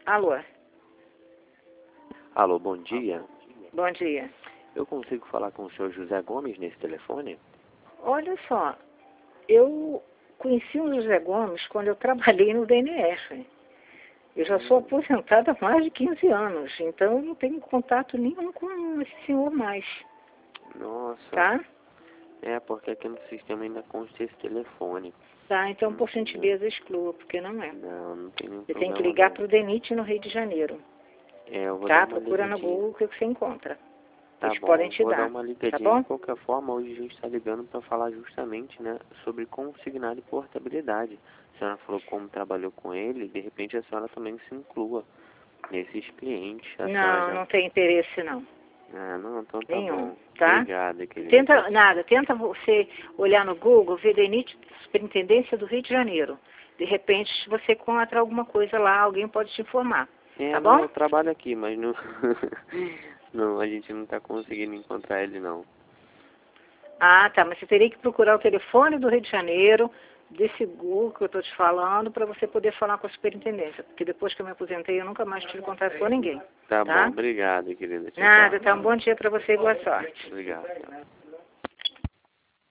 Alô? Alô, bom dia. Bom dia. Eu consigo falar com o senhor José Gomes nesse telefone? Olha só, eu conheci o José Gomes quando eu trabalhei no DNF. Eu já sou aposentada há mais de 15 anos, então eu não tenho contato nenhum com esse senhor mais, Nossa. tá? É, porque aqui no sistema ainda consta esse telefone. Tá, então por gentileza exclua, porque não é. Não tem nenhum Você problema. tem que ligar não. para o DENIT no Rio de Janeiro, É, eu vou tá? dar uma Procura no ligadinha. Google o que você encontra. Tá Eles bom, podem te vou dar dar, uma tá ligadinha. bom? De qualquer forma, hoje a gente está ligando para falar justamente, né, sobre consignado e portabilidade. A senhora falou como trabalhou com ele, de repente a senhora também se inclua nesses clientes. A senhora Não, já... não tem interesse não. Ah, não, então tá Nenhum, bom. tá? Obrigada, querida. Tenta você olhar no Google, ver DENIT, Superintendência do Rio de Janeiro. De repente, se você encontra alguma coisa lá, alguém pode te informar. É, Tá não, bom? eu trabalho aqui, mas não, não, a gente não tá conseguindo encontrar ele, não. Ah, tá, mas você teria que procurar o telefone do Rio de Janeiro, desse Google que eu estou te falando, para você poder falar com a superintendência. Porque depois que eu me aposentei, eu nunca mais tive contato com ninguém. Tá Tá? bom, obrigado, querida. Tchau, Nada, tchau. tá? Um bom dia para você e boa sorte. Obrigado. Tchau.